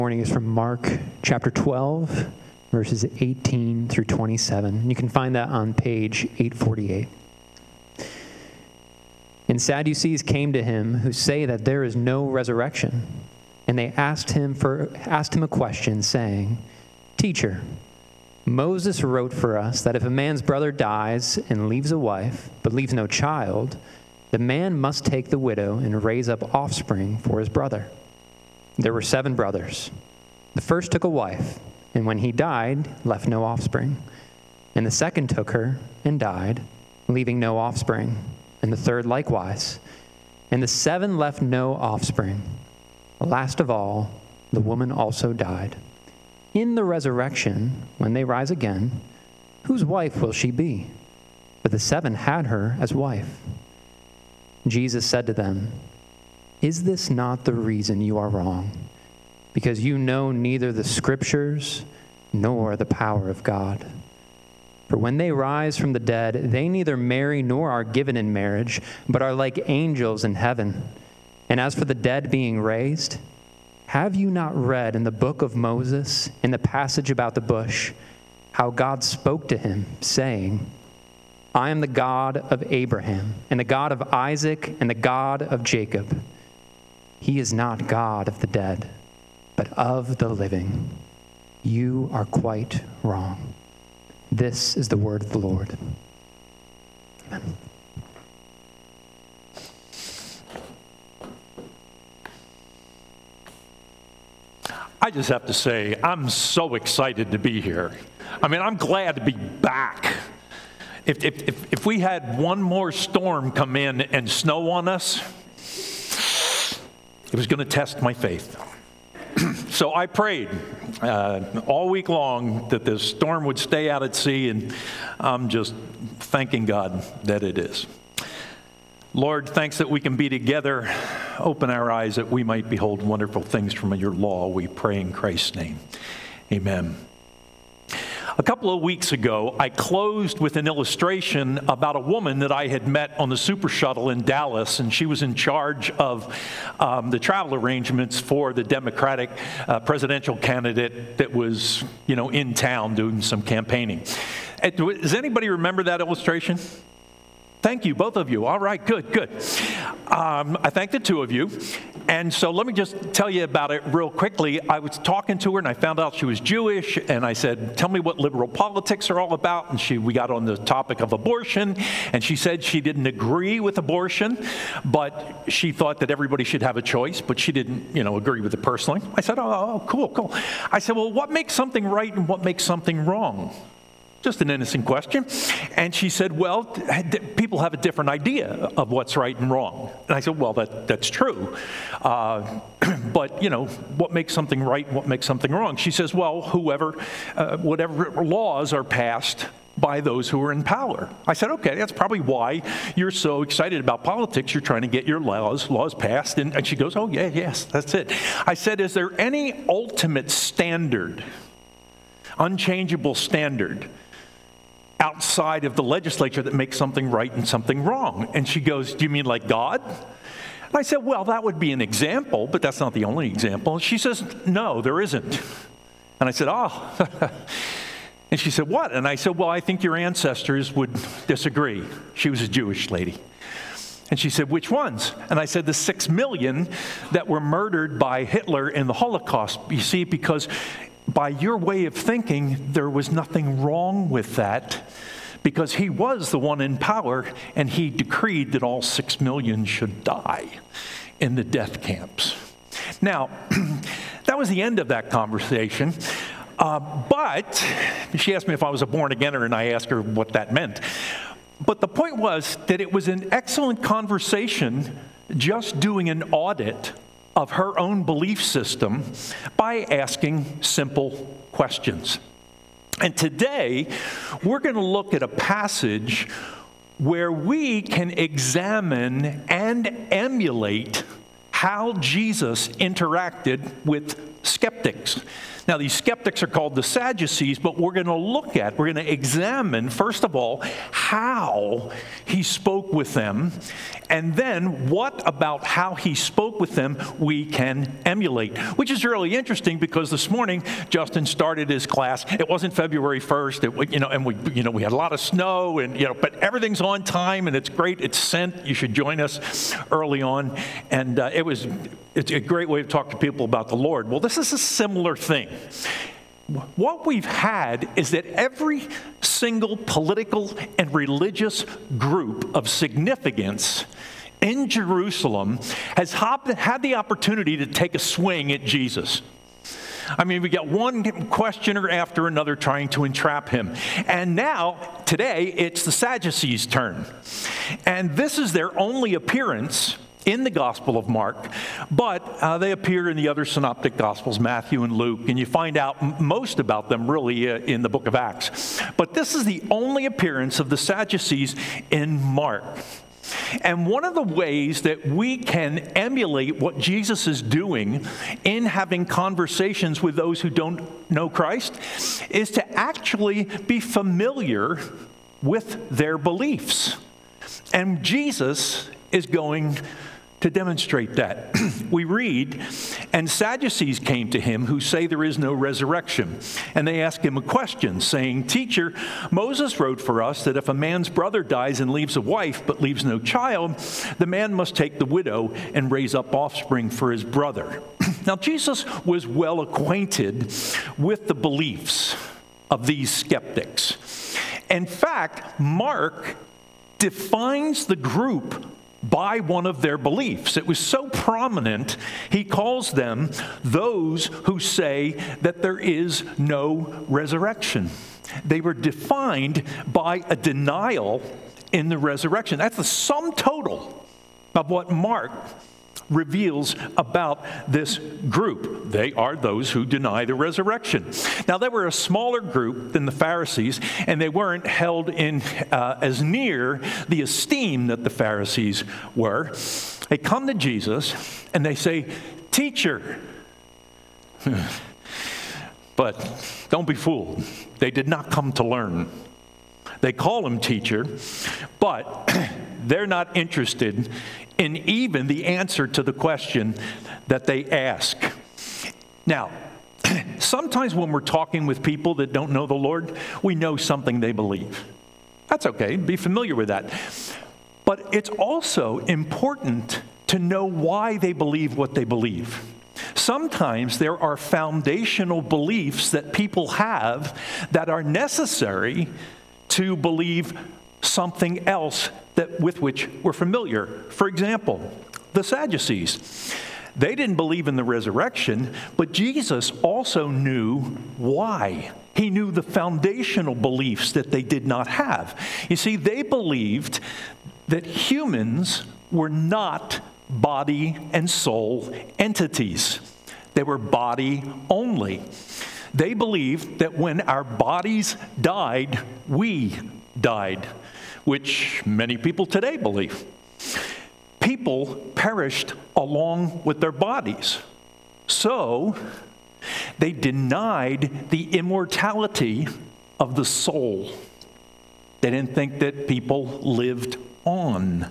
Morning is from Mark chapter 12, verses 18 through 27. You can find that on page 848. And Sadducees came to him who say that there is no resurrection. And they asked him a question, saying, Teacher, Moses wrote for us that if a man's brother dies and leaves a wife, but leaves no child, the man must take the widow and raise up offspring for his brother. There were 7 brothers. The first took a wife, and when he died, left no offspring. And the second took her and died, leaving no offspring. And the third likewise. And the 7 left no offspring. Last of all, the woman also died. In the resurrection, when they rise again, whose wife will she be? But the 7 had her as wife. Jesus said to them, Is this not the reason you are wrong? Because you know neither the Scriptures nor the power of God. For when they rise from the dead, they neither marry nor are given in marriage, but are like angels in heaven. And as for the dead being raised, have you not read in the book of Moses, in the passage about the bush, how God spoke to him, saying, I am the God of Abraham, and the God of Isaac, and the God of Jacob. He is not God of the dead, but of the living. You are quite wrong. This is the word of the Lord. Amen. I just have to say, I'm so excited to be here. I mean, I'm glad to be back. If we had one more storm come in and snow on us, it was going to test my faith. So I prayed all week long that this storm would stay out at sea, and I'm just thanking God that it is. Lord, thanks that we can be together. Open our eyes that we might behold wonderful things from your law. We pray in Christ's name. Amen. A couple of weeks ago, I closed with an illustration about a woman that I had met on the Super Shuttle in Dallas, and she was in charge of the travel arrangements for the Democratic presidential candidate that was, in town doing some campaigning. Does anybody remember that illustration? Thank you, both of you. All right, good. I thank the two of you. And so let me just tell you about it real quickly. I was talking to her, and I found out she was Jewish, and I said, tell me what liberal politics are all about. And we got on the topic of abortion, and she said she didn't agree with abortion, but she thought that everybody should have a choice, but she didn't, agree with it personally. I said, oh, cool. I said, well, what makes something right and what makes something wrong? Just an innocent question. And she said, well, people have a different idea of what's right and wrong. And I said, well, that's true. But, what makes something right and what makes something wrong? She says, well, whatever laws are passed by those who are in power. I said, okay, that's probably why you're so excited about politics. You're trying to get your laws passed. And she goes, oh, yes, that's it. I said, is there any ultimate standard, unchangeable standard, outside of the legislature that makes something right and something wrong? And she goes, do you mean like God? And I said, well, that would be an example, but that's not the only example. She says, no, there isn't. And I said, And she said, what? And I said, well, I think your ancestors would disagree. She was a Jewish lady. And she said, which ones? And I said, the 6 million that were murdered by Hitler in the Holocaust. You see, because by your way of thinking, there was nothing wrong with that, because he was the one in power, and he decreed that all 6 million should die in the death camps. Now, that was the end of that conversation. But she asked me if I was a born-againer, and I asked her what that meant. But the point was that it was an excellent conversation just doing an audit of her own belief system by asking simple questions. And today, we're going to look at a passage where we can examine and emulate how Jesus interacted with skeptics. Now, these skeptics are called the Sadducees, but we're going to examine, first of all, how he spoke with them, and then what about how he spoke with them we can emulate, which is really interesting because this morning Justin started his class. It wasn't February 1st, we had a lot of snow, but everything's on time and it's great. It's sent. You should join us early on, and it's a great way to talk to people about the Lord. Well, this is a similar thing. What we've had is that every single political and religious group of significance in Jerusalem has had the opportunity to take a swing at Jesus. I mean, we got one questioner after another trying to entrap him. And now, today, it's the Sadducees' turn. And this is their only appearance in the Gospel of Mark, but they appear in the other synoptic Gospels, Matthew and Luke, and you find out most about them really in the book of Acts. But this is the only appearance of the Sadducees in Mark. And one of the ways that we can emulate what Jesus is doing in having conversations with those who don't know Christ is to actually be familiar with their beliefs. And Jesus is going to demonstrate that. We read, "And Sadducees came to him who say there is no resurrection. And they ask him a question, saying, 'Teacher, Moses wrote for us that if a man's brother dies and leaves a wife but leaves no child, the man must take the widow and raise up offspring for his brother.'" Now, Jesus was well acquainted with the beliefs of these skeptics. In fact, Mark defines the group by one of their beliefs. It was so prominent, he calls them those who say that there is no resurrection. They were defined by a denial in the resurrection. That's the sum total of what Mark reveals about this group. They are those who deny the resurrection. Now, they were a smaller group than the Pharisees, and they weren't held in as near the esteem that the Pharisees were. They come to Jesus, and they say, "Teacher." But don't be fooled. They did not come to learn. They call him teacher, but they're not interested in even the answer to the question that they ask. Now, sometimes when we're talking with people that don't know the Lord, we know something they believe. That's okay. Be familiar with that. But it's also important to know why they believe what they believe. Sometimes there are foundational beliefs that people have that are necessary to believe something else with which we're familiar. For example, the Sadducees. They didn't believe in the resurrection, but Jesus also knew why. He knew the foundational beliefs that they did not have. You see, they believed that humans were not body and soul entities. They were body only. They believed that when our bodies died, we died, which many people today believe. People perished along with their bodies. So they denied the immortality of the soul. They didn't think that people lived on.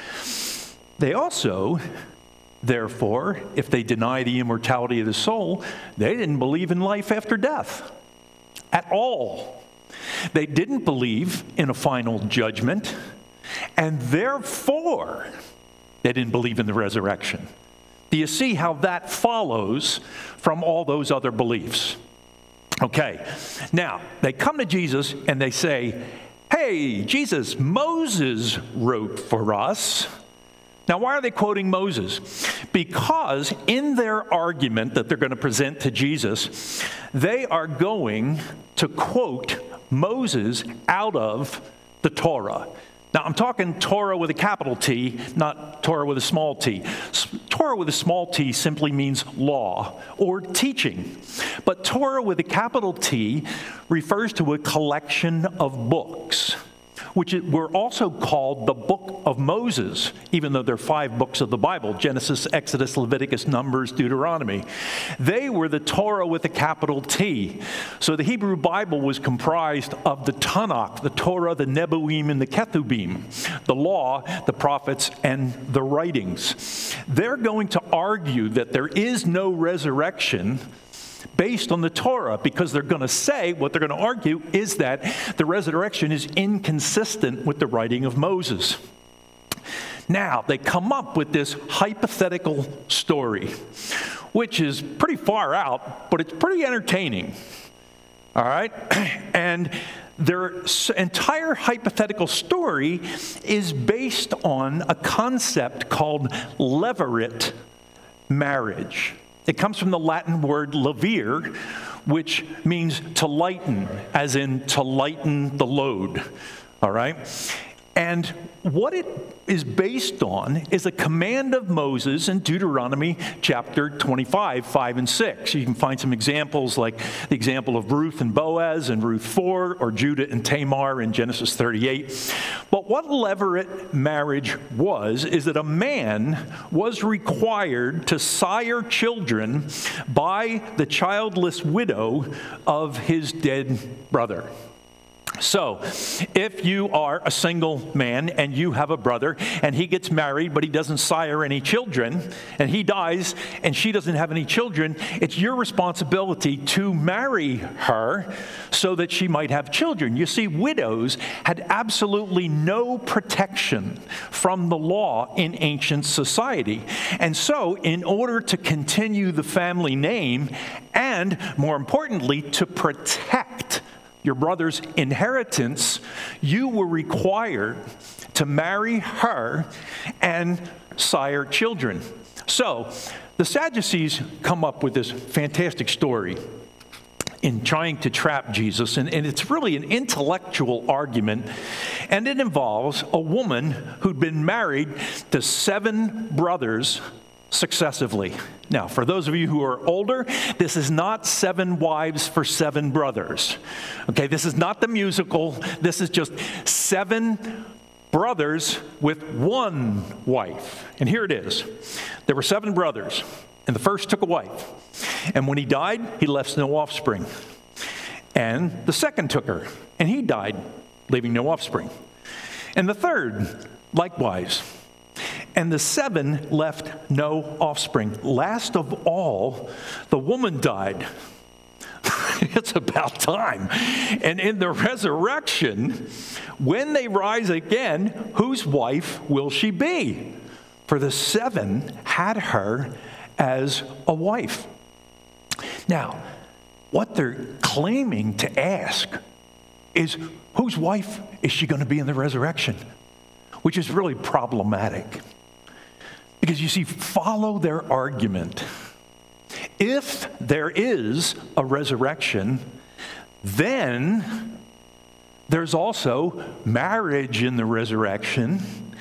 They also, therefore, if they deny the immortality of the soul, they didn't believe in life after death at all. They didn't believe in a final judgment, and therefore, they didn't believe in the resurrection. Do you see how that follows from all those other beliefs? Okay, now, they come to Jesus and they say, "Hey, Jesus, Moses wrote for us." Now, why are they quoting Moses? Because in their argument that they're going to present to Jesus, they are going to quote Moses out of the Torah. Now, I'm talking Torah with a capital T, not Torah with a small t. Torah with a small t simply means law or teaching. But Torah with a capital T refers to a collection of books, which were also called the Book of Moses, even though there are 5 books of the Bible: Genesis, Exodus, Leviticus, Numbers, Deuteronomy. They were the Torah with a capital T. So the Hebrew Bible was comprised of the Tanakh, the Torah, the Nebuim, and the Ketubim, the law, the prophets, and the writings. They're going to argue that there is no resurrection based on the Torah, because they're going to say, what they're going to argue is that the resurrection is inconsistent with the writing of Moses. Now, they come up with this hypothetical story, which is pretty far out, but it's pretty entertaining. All right? And their entire hypothetical story is based on a concept called levirate marriage. It comes from the Latin word levere, which means to lighten, as in to lighten the load. All right? And what it is based on is a command of Moses in Deuteronomy chapter 25, 5 and 6. You can find some examples like the example of Ruth and Boaz in Ruth 4, or Judah and Tamar in Genesis 38. But what levirate marriage is that a man was required to sire children by the childless widow of his dead brother. So, if you are a single man and you have a brother and he gets married but he doesn't sire any children, and he dies and she doesn't have any children, it's your responsibility to marry her so that she might have children. You see, widows had absolutely no protection from the law in ancient society. And so, in order to continue the family name and, more importantly, to protect your brother's inheritance, you were required to marry her and sire children. So the Sadducees come up with this fantastic story in trying to trap Jesus, and it's really an intellectual argument, and it involves a woman who'd been married to 7 brothers successively. Now, for those of you who are older, this is not 7 wives for 7 brothers. Okay, this is not the musical. This is just 7 brothers with 1 wife. And here it is. There were 7 brothers, and the first took a wife. And when he died, he left no offspring. And the second took her, and he died, leaving no offspring. And the third, likewise. And the 7 left no offspring. Last of all, the woman died. It's about time. And in the resurrection, when they rise again, whose wife will she be? For the 7 had her as a wife. Now, what they're claiming to ask is, whose wife is she going to be in the resurrection? Which is really problematic. Because you see, follow their argument. If there is a resurrection, then there's also marriage in the resurrection,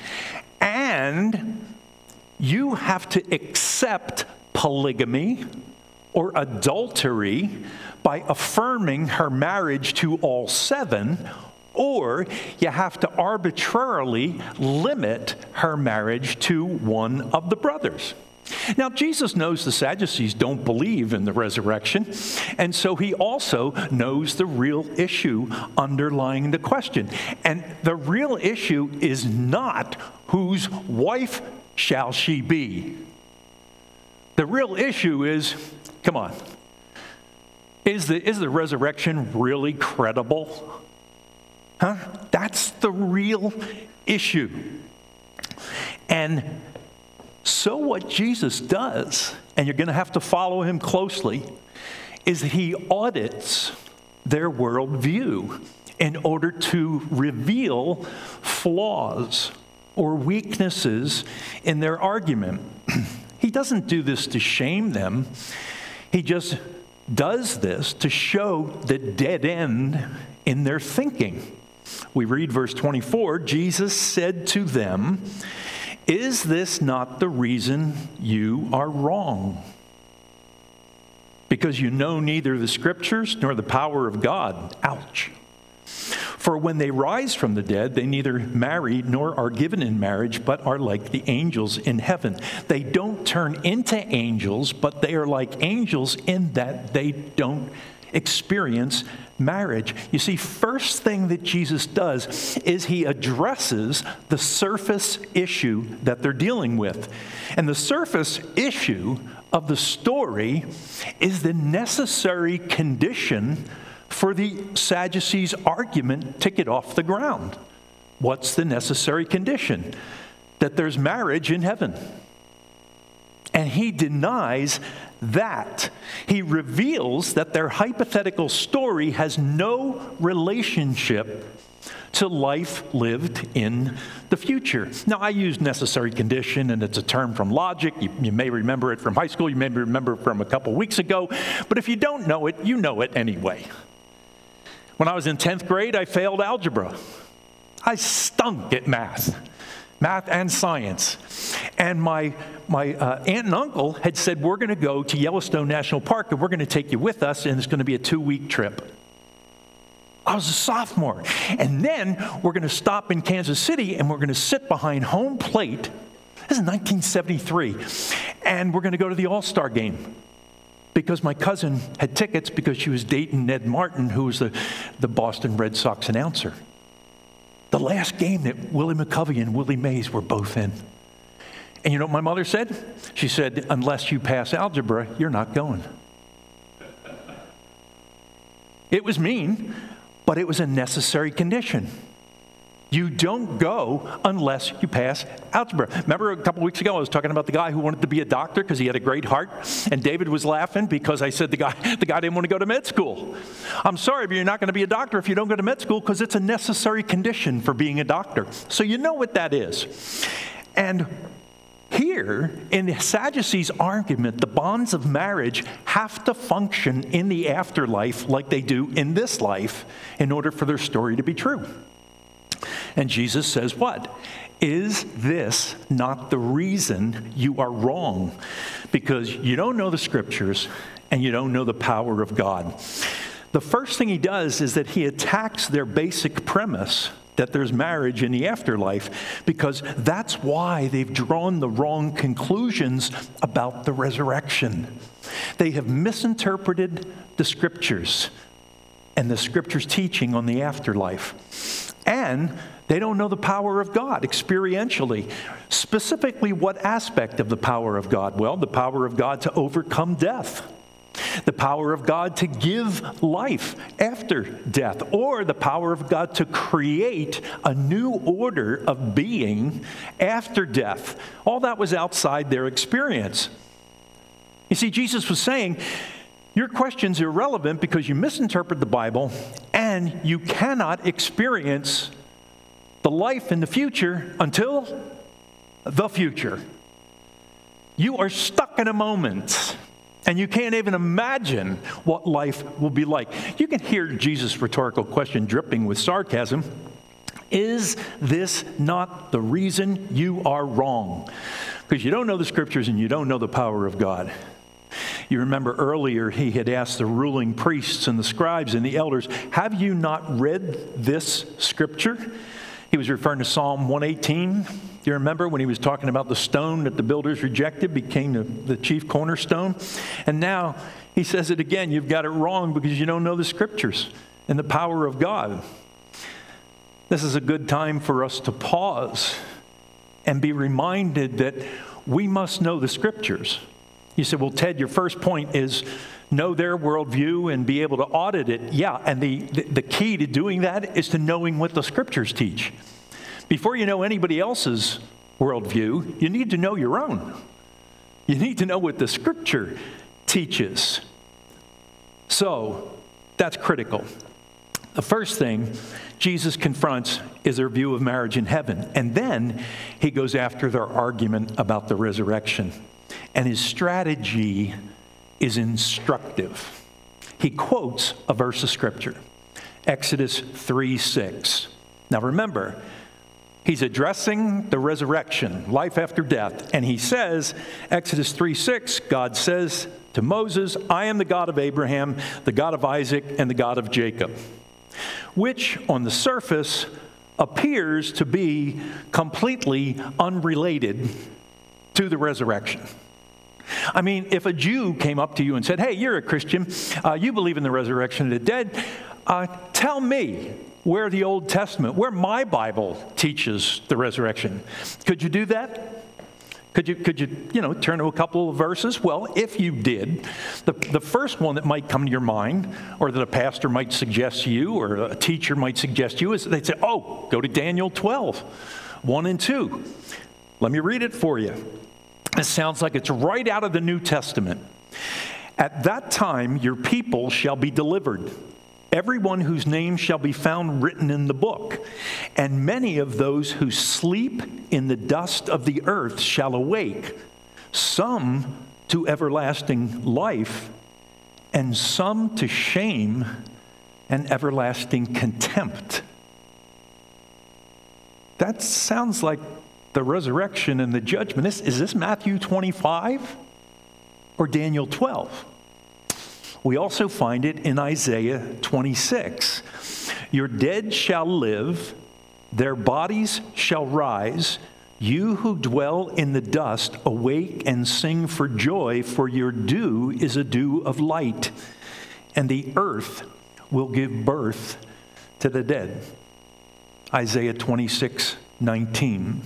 and you have to accept polygamy or adultery by affirming her marriage to all 7, or you have to arbitrarily limit her marriage to one of the brothers. Now, Jesus knows the Sadducees don't believe in the resurrection, and so he also knows the real issue underlying the question. And the real issue is not whose wife shall she be. The real issue is, come on, is the resurrection really credible? Huh? That's the real issue. And so what Jesus does, and you're going to have to follow him closely, is he audits their worldview in order to reveal flaws or weaknesses in their argument. He doesn't do this to shame them. He just does this to show the dead end in their thinking. We read verse 24, Jesus said to them, "Is this not the reason you are wrong? Because you know neither the scriptures nor the power of God." Ouch. For when they rise from the dead, they neither marry nor are given in marriage, but are like the angels in heaven. They don't turn into angels, but they are like angels in that they don't experience marriage. You see, first thing that Jesus does is he addresses the surface issue that they're dealing with. And the surface issue of the story is the necessary condition for the Sadducees' argument to get off the ground. What's the necessary condition? That there's marriage in heaven. And he denies that. He reveals that their hypothetical story has no relationship to life lived in the future. Now, I use necessary condition, and it's a term from logic. You may remember it from high school. You may remember it from a couple weeks ago. But if you don't know it, you know it anyway. When I was in 10th grade, I failed algebra. I stunk at math and science. And my aunt and uncle had said, we're going to go to Yellowstone National Park, and we're going to take you with us, and it's going to be a 2-week trip. I was a sophomore. And then we're going to stop in Kansas City, and we're going to sit behind home plate. This is 1973. And we're going to go to the All-Star game. Because my cousin had tickets because she was dating Ned Martin, who was the Boston Red Sox announcer. The last game that Willie McCovey and Willie Mays were both in. And you know what my mother said? She said, unless you pass algebra, you're not going. It was mean, but it was a necessary condition. You don't go unless you pass algebra. Remember a couple weeks ago I was talking about the guy who wanted to be a doctor because he had a great heart, and David was laughing because I said the guy didn't want to go to med school. I'm sorry, but you're not going to be a doctor if you don't go to med school because it's a necessary condition for being a doctor. So you know what that is. And here, in the Sadducees' argument, the bonds of marriage have to function in the afterlife like they do in this life in order for their story to be true. And Jesus says what? Is this not the reason you are wrong? Because you don't know the scriptures and you don't know the power of God. The first thing he does is that he attacks their basic premise that there's marriage in the afterlife, because that's why they've drawn the wrong conclusions about the resurrection. They have misinterpreted the scriptures and the scriptures' teaching on the afterlife. And they don't know the power of God experientially. Specifically, what aspect of the power of God? Well, the power of God to overcome death. The power of God to give life after death. Or the power of God to create a new order of being after death. All that was outside their experience. You see, Jesus was saying, your question's irrelevant because you misinterpret the Bible and you cannot experience the life in the future until the future. You are stuck in a moment and you can't even imagine what life will be like. You can hear Jesus' rhetorical question dripping with sarcasm. Is this not the reason you are wrong? Because you don't know the scriptures and you don't know the power of God. You remember earlier he had asked the ruling priests and the scribes and the elders, have you not read this scripture? He was referring to Psalm 118. Do you remember when he was talking about the stone that the builders rejected became the chief cornerstone? And now he says it again. You've got it wrong because you don't know the scriptures and the power of God. This is a good time for us to pause and be reminded that we must know the scriptures. You said, well, Ted, your first point is know their worldview and be able to audit it. Yeah, and the key to doing that is to knowing what the scriptures teach. Before you know anybody else's worldview, you need to know your own. You need to know what the scripture teaches. So that's critical. The first thing Jesus confronts is their view of marriage in heaven. And then he goes after their argument about the resurrection. And his strategy is instructive. He quotes a verse of scripture, Exodus 3:6. Now remember, he's addressing the resurrection, life after death. And he says, Exodus 3:6, God says to Moses, I am the God of Abraham, the God of Isaac, and the God of Jacob. which on the surface appears to be completely unrelated to the resurrection. I mean, if a Jew came up to you and said, hey, you're a Christian, you believe in the resurrection of the dead, tell me where the Old Testament, where my Bible teaches the resurrection. Could you do that? Could you turn to a couple of verses? Well, if you did, the first one that might come to your mind, or that a pastor might suggest to you, or a teacher might suggest to you, is they'd say, oh, go to Daniel 12, 1 and 2. Let me read it for you. It sounds like it's right out of the New Testament. At that time, your people shall be delivered, everyone whose name shall be found written in the book. And many of those who sleep in the dust of the earth shall awake, some to everlasting life, and some to shame and everlasting contempt. That sounds like the resurrection and the judgment. Is this Matthew 25 or Daniel 12? We also find it in Isaiah 26. Your dead shall live, their bodies shall rise. You who dwell in the dust, awake and sing for joy, for your dew is a dew of light, and the earth will give birth to the dead. Isaiah 26:19.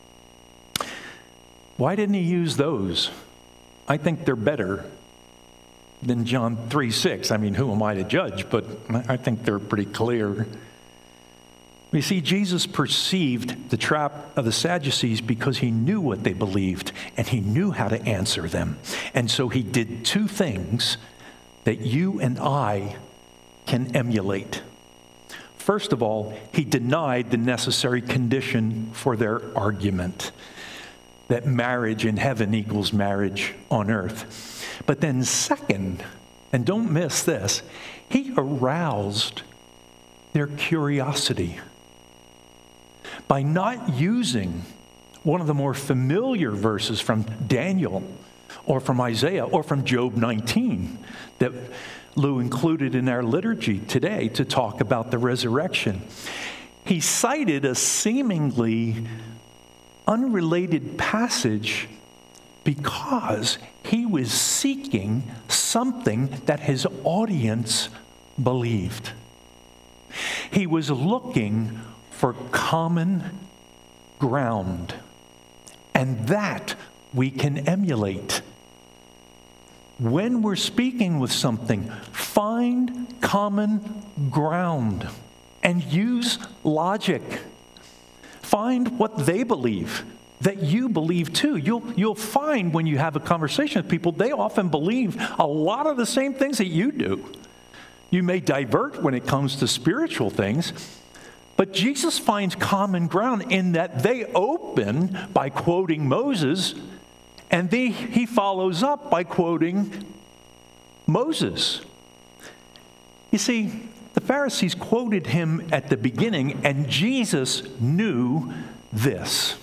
Why didn't he use those? I think they're better than John 3:6. I mean, who am I to judge? But I think they're pretty clear. You see, Jesus perceived the trap of the Sadducees because he knew what they believed, and he knew how to answer them. And so he did two things that you and I can emulate. First of all, he denied the necessary condition for their argument, that marriage in heaven equals marriage on earth. But then second, and don't miss this, he aroused their curiosity by not using one of the more familiar verses from Daniel or from Isaiah or from Job 19 that Lou included in our liturgy today to talk about the resurrection. He cited a seemingly unrelated passage because he was seeking something that his audience believed. He was looking for common ground, and that we can emulate. When we're speaking with something, find common ground and use logic. Find what they believe that you believe too. You'll find when you have a conversation with people, they often believe a lot of the same things that you do. You may divert when it comes to spiritual things, but Jesus finds common ground in that they open by quoting Moses, and he follows up by quoting Moses. You see, the Pharisees quoted him at the beginning, and Jesus knew this,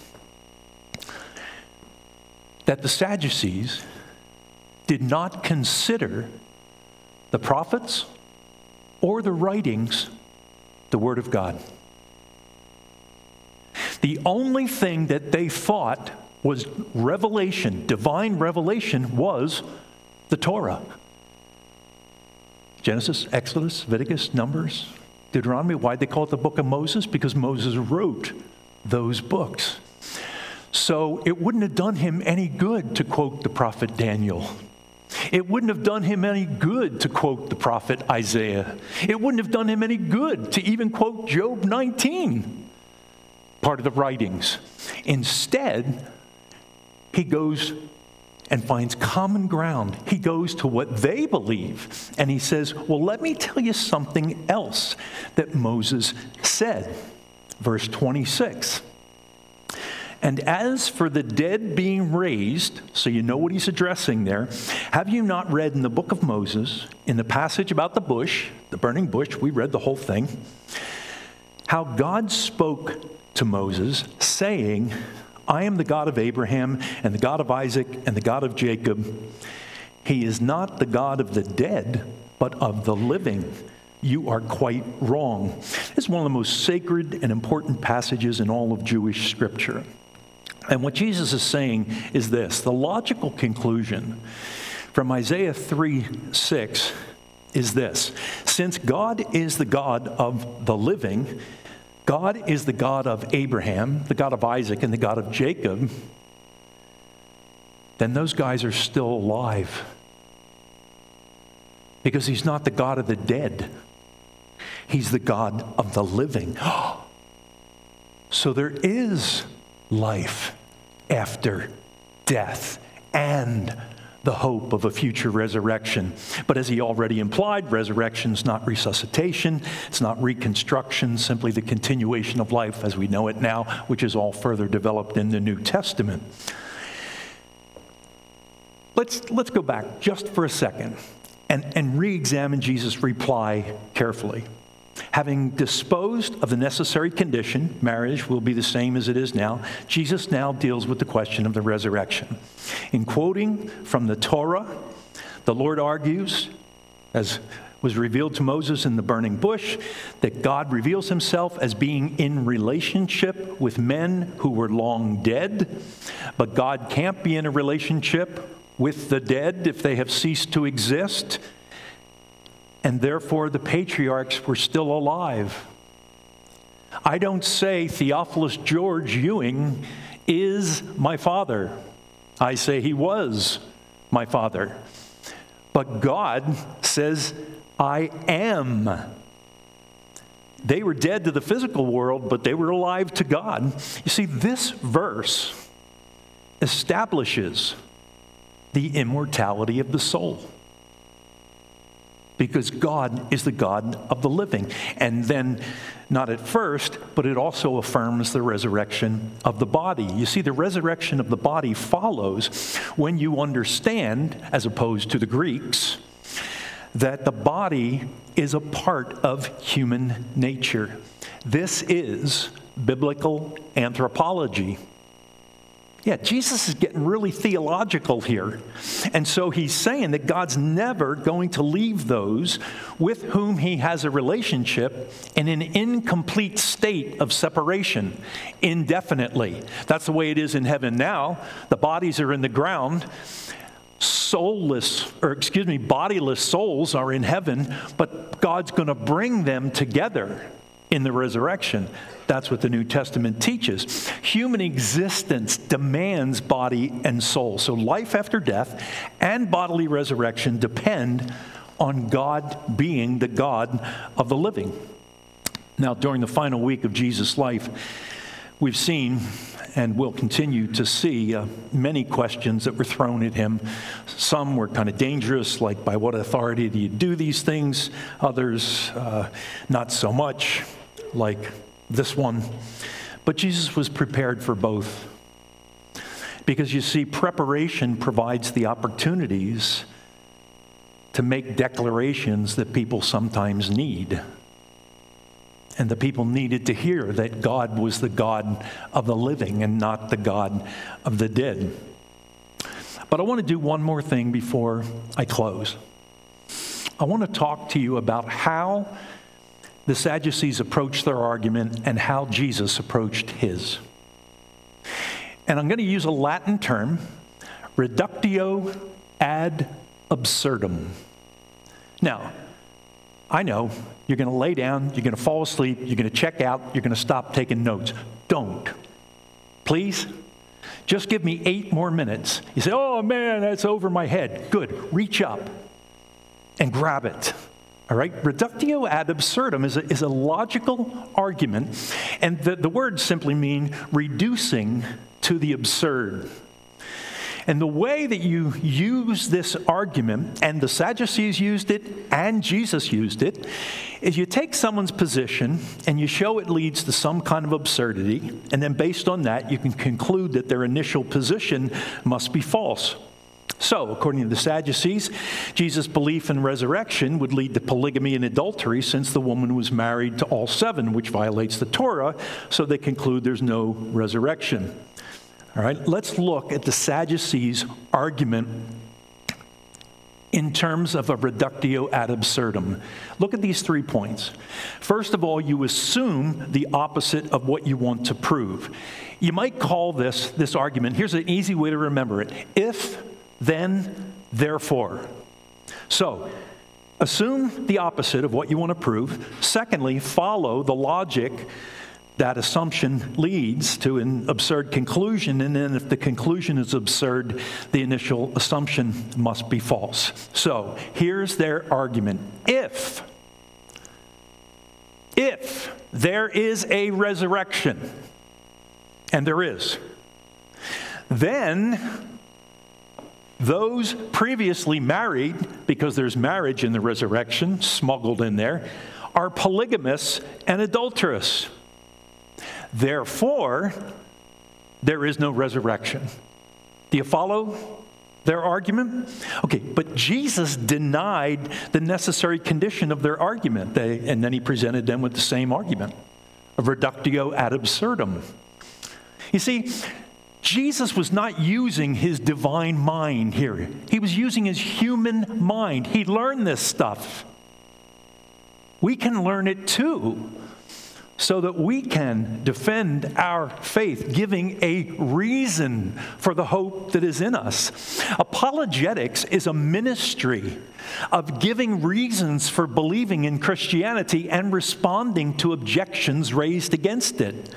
that the Sadducees did not consider the prophets or the writings the Word of God. The only thing that they thought was revelation, divine revelation, was the Torah. Genesis, Exodus, Leviticus, Numbers, Deuteronomy. Why'd they call it the book of Moses? Because Moses wrote those books. So it wouldn't have done him any good to quote the prophet Daniel. It wouldn't have done him any good to quote the prophet Isaiah. It wouldn't have done him any good to even quote Job 19, part of the writings. Instead, he goes and finds common ground. He goes to what they believe, and he says, well, let me tell you something else that Moses said. Verse 26. And as for the dead being raised, so you know what he's addressing there, have you not read in the book of Moses, in the passage about the bush, the burning bush, we read the whole thing, how God spoke to Moses, saying, I am the God of Abraham and the God of Isaac and the God of Jacob. He is not the God of the dead, but of the living. you are quite wrong. It's one of the most sacred and important passages in all of Jewish scripture. And what Jesus is saying is this: the logical conclusion from Isaiah 3:6 is this: since God is the God of the living, God is the God of Abraham, the God of Isaac, and the God of Jacob, then those guys are still alive. Because he's not the God of the dead. He's the God of the living. So there is life after death and the hope of a future resurrection. But as he already implied, resurrection is not resuscitation, it's not reconstruction, simply the continuation of life as we know it now, which is all further developed in the New Testament. Let's go back just for a second and re-examine Jesus' reply carefully. Having disposed of the necessary condition, marriage will be the same as it is now, Jesus now deals with the question of the resurrection. In quoting from the Torah, the Lord argues, as was revealed to Moses in the burning bush, that God reveals himself as being in relationship with men who were long dead, but God can't be in a relationship with the dead if they have ceased to exist. And therefore, the patriarchs were still alive. I don't say Theophilus George Ewing is my father. I say he was my father. But God says, I am. They were dead to the physical world, but they were alive to God. You see, this verse establishes the immortality of the soul. Because God is the God of the living. And then, not at first, but it also affirms the resurrection of the body. You see, the resurrection of the body follows when you understand, as opposed to the Greeks, that the body is a part of human nature. This is biblical anthropology. Yeah, Jesus is getting really theological here. And so he's saying that God's never going to leave those with whom he has a relationship in an incomplete state of separation indefinitely. That's the way it is in heaven now. The bodies are in the ground. Bodiless souls are in heaven, but God's going to bring them together in the resurrection. That's what the New Testament teaches. Human existence demands body and soul. So life after death and bodily resurrection depend on God being the God of the living. Now, during the final week of Jesus' life, we've seen and will continue to see many questions that were thrown at him. Some were kind of dangerous, like, by what authority do you do these things? Others, not so much, like this one. But Jesus was prepared for both. Because you see, preparation provides the opportunities to make declarations that people sometimes need. And the people needed to hear that God was the God of the living and not the God of the dead. But I want to do one more thing before I close. I want to talk to you about how the Sadducees approached their argument and how Jesus approached his. And I'm going to use a Latin term, reductio ad absurdum. Now, I know you're going to lay down, you're going to fall asleep, you're going to check out, you're going to stop taking notes. Don't. Please. Just give me 8 more minutes. You say, oh man, that's over my head. Good. Reach up and grab it. All right? Reductio ad absurdum is a logical argument, and the words simply mean reducing to the absurd. And the way that you use this argument, and the Sadducees used it, and Jesus used it, is you take someone's position and you show it leads to some kind of absurdity, and then based on that, you can conclude that their initial position must be false. So, according to the Sadducees, Jesus' belief in resurrection would lead to polygamy and adultery since the woman was married to all 7, which violates the Torah, so they conclude there's no resurrection. All right, let's look at the Sadducees' argument in terms of a reductio ad absurdum. Look at these 3 points. First of all, you assume the opposite of what you want to prove. You might call this argument, here's an easy way to remember it: if, then, therefore. So, assume the opposite of what you want to prove. Secondly, follow the logic that assumption leads to an absurd conclusion. And then if the conclusion is absurd, the initial assumption must be false. So here's their argument. If there is a resurrection, and there is, then those previously married, because there's marriage in the resurrection smuggled in there, are polygamous and adulterous. Therefore, there is no resurrection. Do you follow their argument? Okay, but Jesus denied the necessary condition of their argument, and then he presented them with the same argument, a reductio ad absurdum. You see, Jesus was not using his divine mind here. He was using his human mind. He learned this stuff. We can learn it too, so that we can defend our faith, giving a reason for the hope that is in us. Apologetics is a ministry of giving reasons for believing in Christianity and responding to objections raised against it.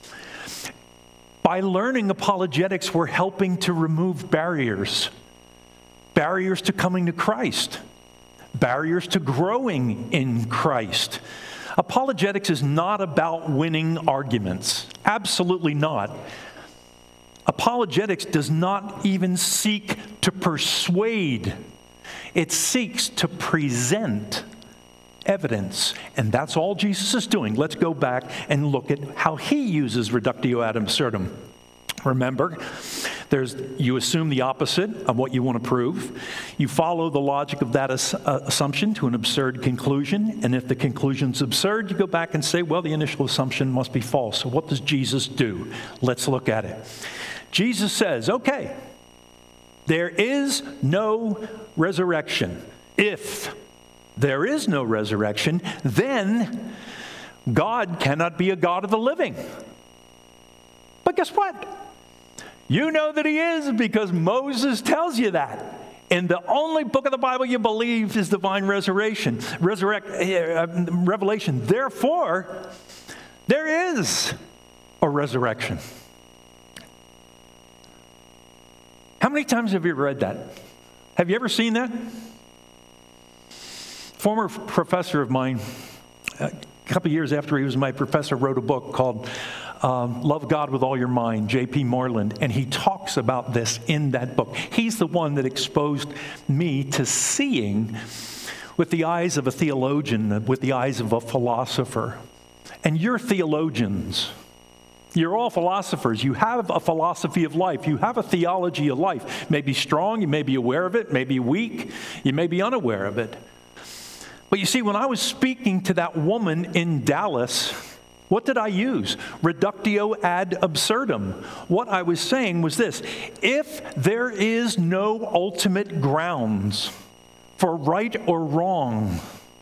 By learning apologetics, we're helping to remove barriers to coming to Christ, barriers to growing in Christ. Apologetics is not about winning arguments. Absolutely not. Apologetics does not even seek to persuade. It seeks to present evidence. And that's all Jesus is doing. Let's go back and look at how he uses reductio ad absurdum. Remember, you assume the opposite of what you want to prove. You follow the logic of that assumption to an absurd conclusion. And if the conclusion's absurd, you go back and say, well, the initial assumption must be false. So what does Jesus do? Let's look at it. Jesus says, okay, there is no resurrection. If there is no resurrection, then God cannot be a God of the living. But guess what? You know that he is because Moses tells you that. And the only book of the Bible you believe is divine revelation. Therefore, there is a resurrection. How many times have you read that? Have you ever seen that? Former professor of mine, a couple of years after he was my professor, wrote a book called Love God with All Your Mind, J.P. Moreland, and he talks about this in that book. He's the one that exposed me to seeing with the eyes of a theologian, with the eyes of a philosopher. And you're theologians. You're all philosophers. You have a philosophy of life. You have a theology of life. You may be strong, you may be aware of it, may be weak, you may be unaware of it. But you see, when I was speaking to that woman in Dallas, what did I use? Reductio ad absurdum. What I was saying was this: if there is no ultimate grounds for right or wrong,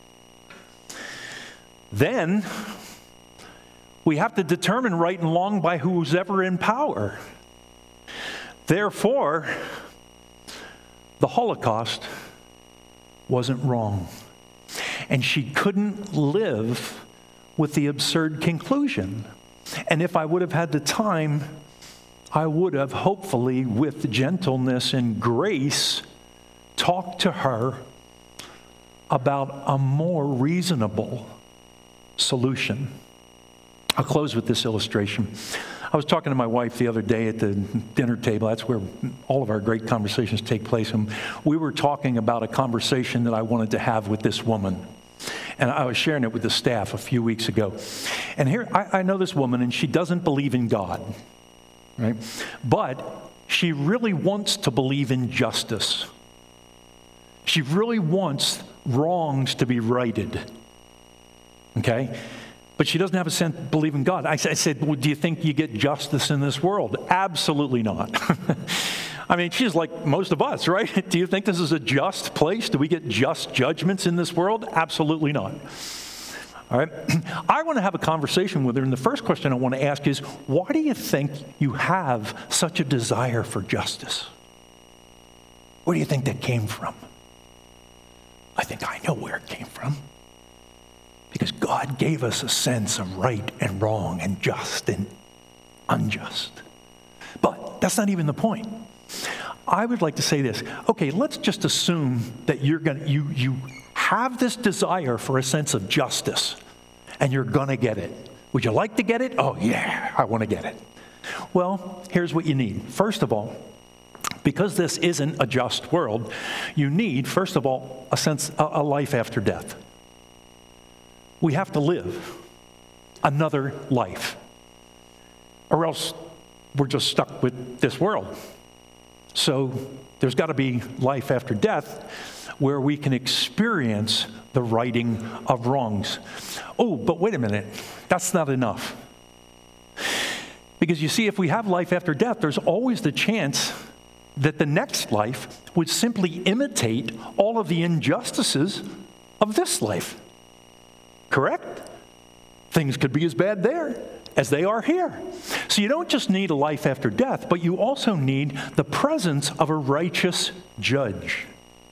then we have to determine right and wrong by who's ever in power. Therefore, the Holocaust wasn't wrong. And she couldn't live with the absurd conclusion. And if I would have had the time, I would have, hopefully, with gentleness and grace, talked to her about a more reasonable solution. I'll close with this illustration. I was talking to my wife the other day at the dinner table. That's where all of our great conversations take place. And we were talking about a conversation that I wanted to have with this woman. And I was sharing it with the staff a few weeks ago. And here, I know this woman, and she doesn't believe in God, right? But she really wants to believe in justice. She really wants wrongs to be righted, okay? But she doesn't have a sense to believe in God. I said, well, do you think you get justice in this world? Absolutely not. I mean, she's like most of us, right? Do you think this is a just place? Do we get just judgments in this world? Absolutely not. All right. I want to have a conversation with her, and the first question I want to ask is, why do you think you have such a desire for justice? Where do you think that came from? I think I know where it came from. Because God gave us a sense of right and wrong and just and unjust. But that's not even the point. I would like to say this. Okay, let's just assume that you have this desire for a sense of justice, and you're going to get it. Would you like to get it? Oh, yeah, I want to get it. Well, here's what you need. First of all, because this isn't a just world, you need, first of all, a life after death. We have to live another life, or else we're just stuck with this world. So there's got to be life after death where we can experience the righting of wrongs. Oh, but wait a minute. That's not enough. Because you see, if we have life after death, there's always the chance that the next life would simply imitate all of the injustices of this life. Correct? Things could be as bad there as they are here. So you don't just need a life after death, but you also need the presence of a righteous judge.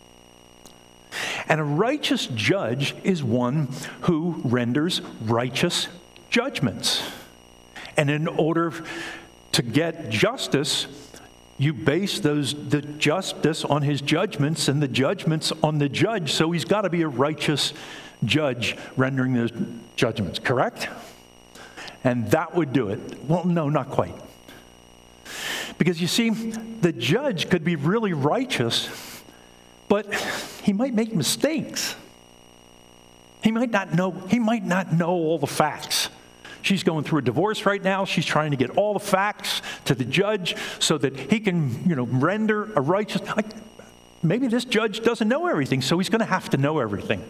And a righteous judge is one who renders righteous judgments. And in order to get justice, you base the justice on his judgments and the judgments on the judge. So he's got to be a righteous judge rendering those judgments, correct? And that would do it. Well, no, not quite. Because you see, the judge could be really righteous, but he might make mistakes. He might not know all the facts. She's going through a divorce right now. She's trying to get all the facts to the judge so that he can, render a righteous. Maybe this judge doesn't know everything, so he's going to have to know everything,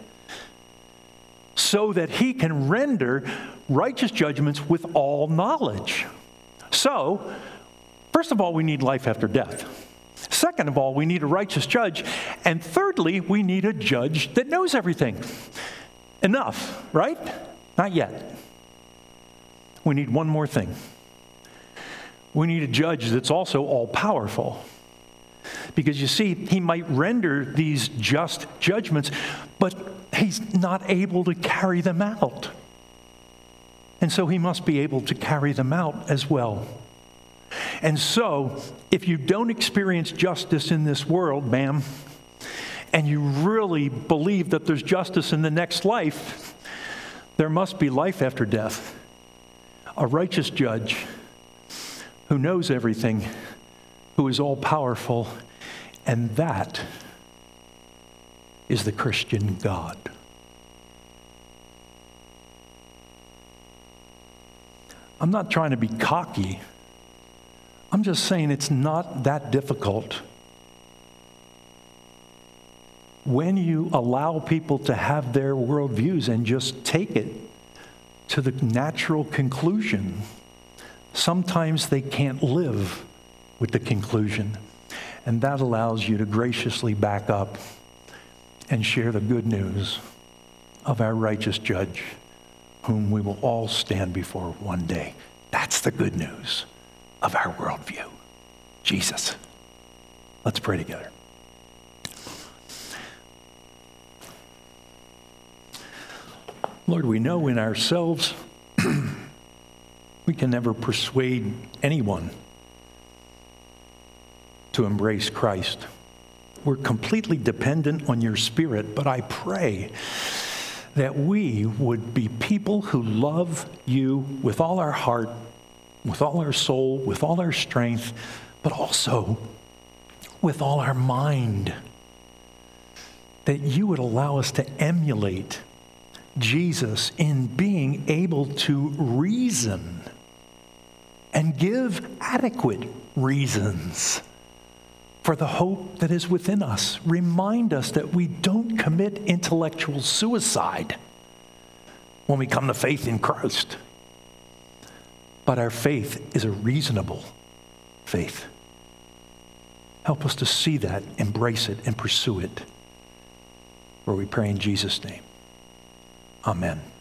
so that he can render righteous judgments with all knowledge. So, first of all, we need life after death. Second of all, we need a righteous judge. And thirdly, we need a judge that knows everything. Enough, right? Not yet. We need one more thing. We need a judge that's also all-powerful. Because you see, he might render these just judgments, but he's not able to carry them out. And so he must be able to carry them out as well. And so, if you don't experience justice in this world, ma'am, and you really believe that there's justice in the next life, there must be life after death. A righteous judge who knows everything, who is all-powerful, and that is the Christian God. I'm not trying to be cocky. I'm just saying it's not that difficult. When you allow people to have their worldviews and just take it to the natural conclusion, sometimes they can't live with the conclusion. And that allows you to graciously back up and share the good news of our righteous judge, whom we will all stand before one day. That's the good news of our worldview, Jesus. Let's pray together. Lord, we know in ourselves we can never persuade anyone to embrace Christ. We're completely dependent on your Spirit, but I pray that we would be people who love you with all our heart, with all our soul, with all our strength, but also with all our mind. That you would allow us to emulate Jesus in being able to reason and give adequate reasons for the hope that is within us. Remind us that we don't commit intellectual suicide when we come to faith in Christ. But our faith is a reasonable faith. Help us to see that, embrace it, and pursue it. For we pray in Jesus' name. Amen.